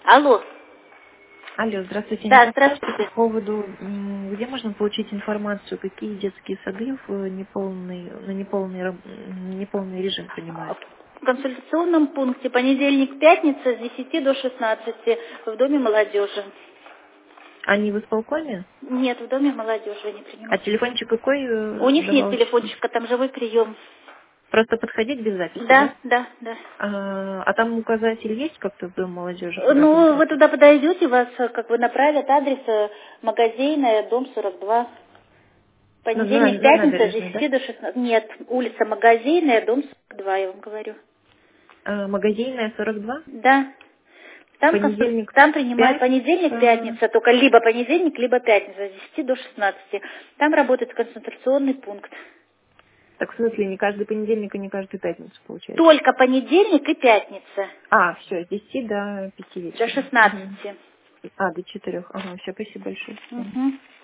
Алло. Алло, здравствуйте. Да, Не подскажете здравствуйте. по поводу, где можно получить информацию, какие детские сады на неполный режим принимают? В консультационном пункте понедельник, пятница с 10 до 16 в Доме молодежи. Они в исполкоме? Нет, в Доме молодежи не А принимают. телефончик какой У них нет добавочный? телефончика, там живой прием. Просто подходить без записи, да? Да, да, да. А там указатель есть как-то в Дом молодежи, куда Ну, вы конкретно? туда подойдете, вас как бы направят адрес магазина, дом 42. Ну, Понедельник, на пятница с набережной, да? 10 до 16. Нет, улица Магазинная, дом 42, я вам говорю. Магазинная 42? Да. Там, Понедельник, там принимают понедельник, пятница. пятница, только либо понедельник, либо пятница, с 10 до 16. Там работает консультационный пункт. Так в смысле, не каждый понедельник и не каждую пятницу получается? Только понедельник и пятница Все, с 10 до 5 до вечера. 16. До 4. Ага, все, спасибо большое. Мгм.